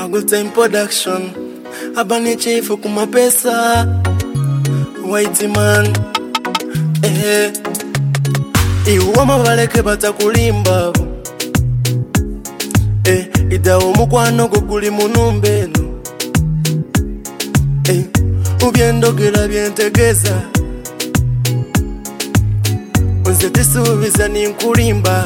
A good time production. Abani chifu kumapesa. White man. Iwama baleke batakulimba. Ida omukwano gukuli munumbeno. Ubyendogera byentegeza. Unze tisubiza ninkulimba.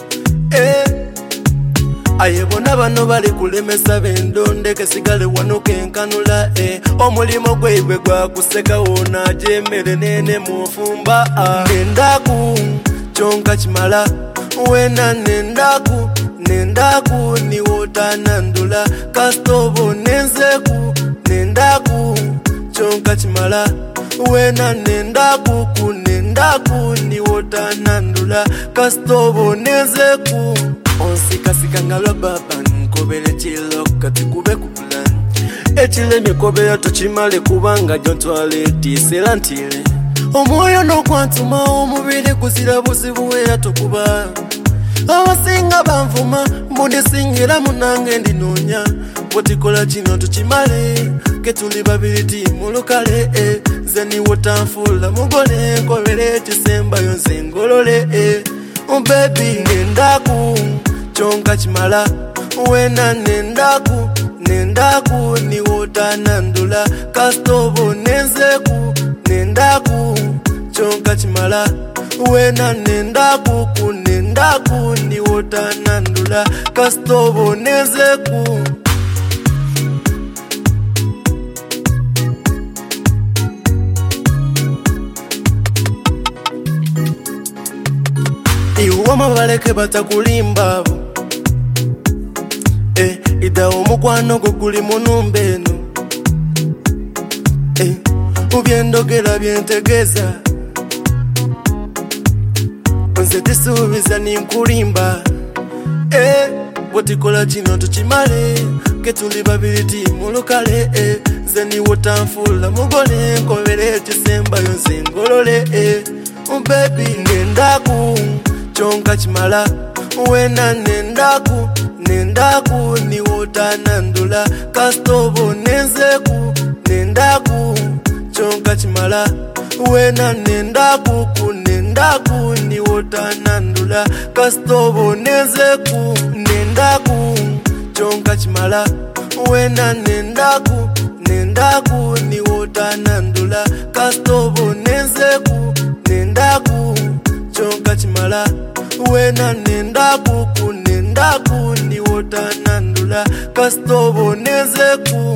Ayebona bano bali kulemesa bendonde kesigale wano kenkanula omulimo gwebwe gwa kuseka wona jemere nene mufumba nendaku chonka chimala wena nendaku ni wotanandula kastobo nenzeku nendaku chonka chimala wena nendaku ni wotanandula kastobo nenzeku Onsika ngalo baba nkobele chilo kati kube kuplan Echile mikobe ya tochimale kubanga jontwale tiselantile Omoyo no kwantuma omubili kuzira buzibuwe ya tokuba Awasinga banvuma mbundi singira munange ndinonya Watikola chino tochimale ketuli babili mulukale Zeni wotanfula mugole nkobele chisemba yonze ngolole Baby nendaku chonka chimala wena nendaku ni wotanandula kastobo nenzeku nendaku chonka chimala wena nendaku ni wotanandula kastobo nenzeku Iwama baleke batakulimba Ida omukwano gukuli munumbeno Ubyendogera byentegeza Unze tisubiza ninkulimba Watikola chino tuchimale ketuli babili mulukale Zeni wotanfula mugole nkobele chisemba yonze ngolole Baby nendaku chonka chimala wena nendaku ni wotanandula kastobo nenzeku nendaku chonka chimala wena nendaku ni wotanandula kastobo nenzeku nendaku chonka chimala wena nendaku ni wotanandula kastobo nenzeku nendaku chonka chimala wena nendaku ni wotanandula kastobo nenzeku